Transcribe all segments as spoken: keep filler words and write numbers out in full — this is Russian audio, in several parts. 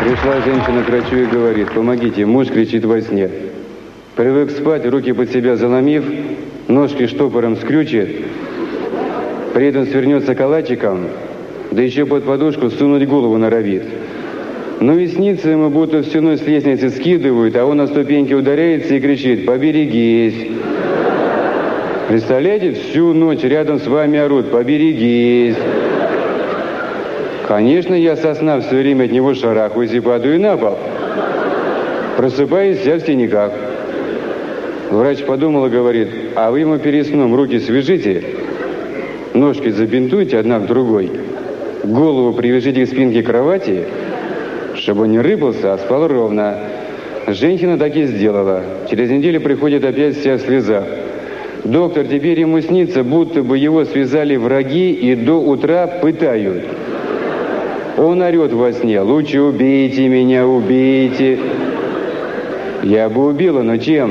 Пришла женщина к врачу и говорит: помогите, муж кричит во сне. Привык спать, руки под себя заломив, ножки штопором скрючит, при этом свернется калачиком, да еще под подушку сунуть голову норовит. Ну и снится ему, будто всю ночь с лестницы скидывают, а он на ступеньки ударяется и кричит: поберегись. Представляете, всю ночь рядом с вами орут: поберегись. Конечно, я со сна все время от него шарахаюсь и падаю на пол. Просыпаюсь я в синяках. Врач подумал и говорит: а вы ему перед сном руки свяжите, ножки забинтуйте одна к другой, голову привяжите к спинке кровати, чтобы он не рыпался, а спал ровно. Женщина так и сделала. Через неделю приходит опять вся в слезах. Доктор, теперь ему снится, будто бы его связали враги и до утра пытают. Он орет во сне: лучше убейте меня, убейте. Я бы убила, но чем?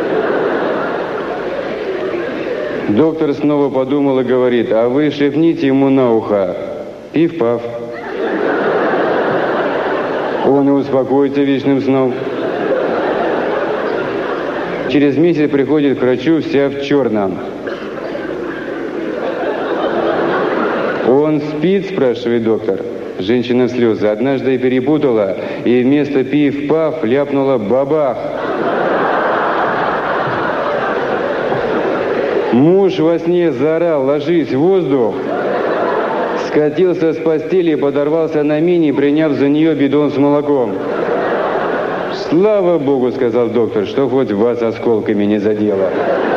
Доктор снова подумал и говорит: а вы шепните ему на ухо: пиф-паф. Он и успокоится вечным сном. Через месяц приходит к врачу вся в черном. Он спит, спрашивает доктор. Женщина в слезы. Однажды я перепутала, и вместо пиф-паф ляпнула бабах. Муж во сне заорал: ложись, воздух. Скатился с постели и подорвался на мине, приняв за нее бидон с молоком. Слава Богу, сказал доктор, что хоть вас осколками не задело.